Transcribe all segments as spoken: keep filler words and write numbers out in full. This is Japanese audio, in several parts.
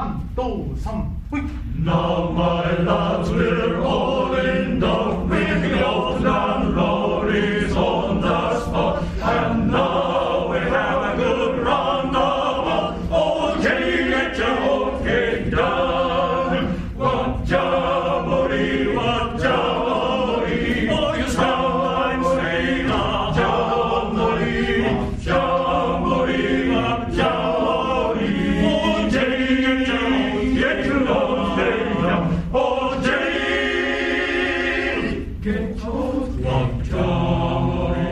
ン、ツー、サン、ほい。 Now my lads, we're all in down, making old landlord is on the spot, and now we have a good roundabout. Oh, Jenny, get your old cake down. What jamboree, what jamboree, oh, you sound saying a jamboree, jamboree, what jamboree. Oh, Jenny, get your old, get your old. Oh, Jenny, get your one jamboree.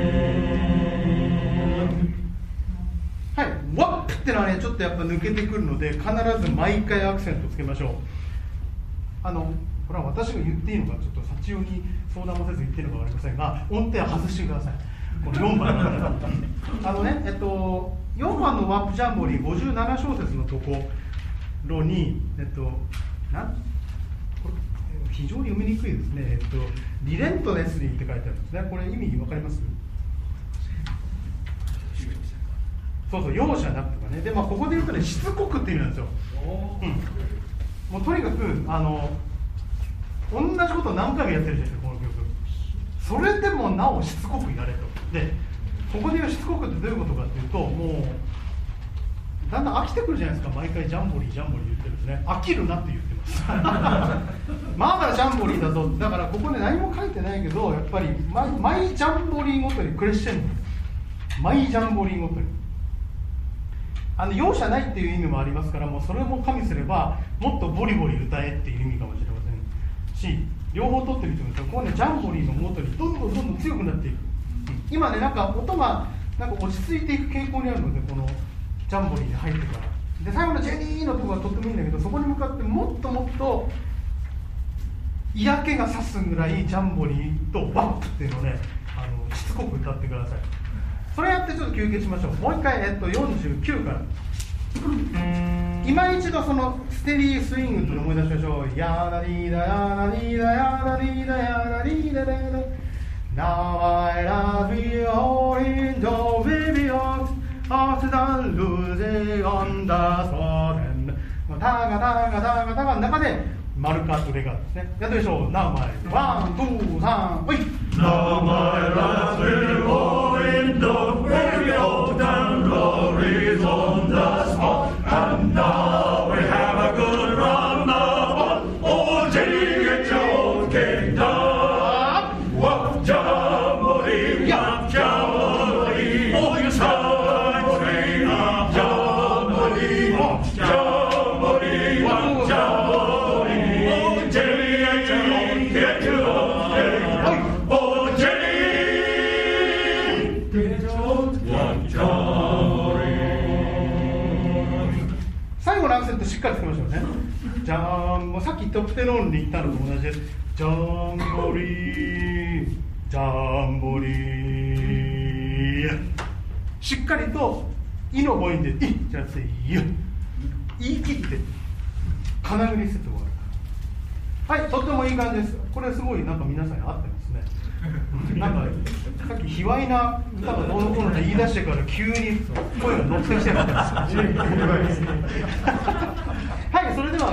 はい、ワップってのはね、ちょっとやっぱ抜けてくるので、必ず毎回アクセントつけましょう。あの、これは私が言っていいのか、ちょっと幸代に相談もせず言っていいのか分かりませんが、音程は外してください。このよんばんのあのね、えっと、よんばんのワップジャンボリーごじゅうなな小節のところに、えっと、なんこれ非常に読みにくいですね。えっと、リレントネスリーって書いてあるんですね。これ意味分かります？そうそう、容赦なくとかね。で、まあ、ここで言うとね、しつこくって意味なんですよ。うん、もうとにかく、あの、同じことを何回もやってるじゃないですか、この曲。それでもなおしつこくやれと。で、ここで言うしつこくってどういうことかっていうと、もう、だんだん飽きてくるじゃないですか、毎回ジャンボリー、ジャンボリー言ってるんですね。飽きるなって言ってます。まだジャンボリーだと、だからここで何も書いてないけど、やっぱり毎、毎ジャンボリーごとにクレッシェンド。毎ジャンボリーごとに。あの容赦ないっていう意味もありますから、もうそれも加味すればもっとボリボリ歌えっていう意味かもしれませんし、両方取ってみてください。ここね、ジャンボリーの元にどんどんどんどん強くなっていく。今ね、なんか音がなんか落ち着いていく傾向にあるので、このジャンボリーに入ってからで、最後のジェニーのところがとってもいいんだけど、そこに向かってもっともっと嫌気がさすぐらいジャンボリーとワップっていうのをね、あのしつこく歌ってください。それやってちょっと休憩しましょう。もう一回、えっと、よんじゅうきゅうから今一度そのステディースイングというのを思い出しましょう。やーなりーだやーなりーだやーなりーだやーなりーだだだ Now I love you all in the baby heart after the losing on the spot and タガタガタガタガの中でマルカとレガですね。やってみましょう。Now my one two 三ほい Now my lads, we're all in the baby old and glory's on the spot, and now we have a good roundabout. Oh, Jenny, get your old cake down. What jamboree, what jamboree, oh, you sound train of jamboree, what jamboree, what jamboree, oh, Jenny, get your old, get your old cake down. Oh, Jenny, get your old, what jamboree. 最後のアクセントしっかりつけましょうね。じゃーん、もうさっきトップテノールに言ったのと同じです。ジャンボリー、ジャンボリー。しっかりと「い」の母音で「い」じゃなくて「ゆ」言い切って金繰りするところがある。はい、とってもいい感じです。これすごいなんか皆さんに合ってますね。なんかさっき卑猥な歌がどうのこうのって言い出してから急に声が乗ってきてます。はい、それでは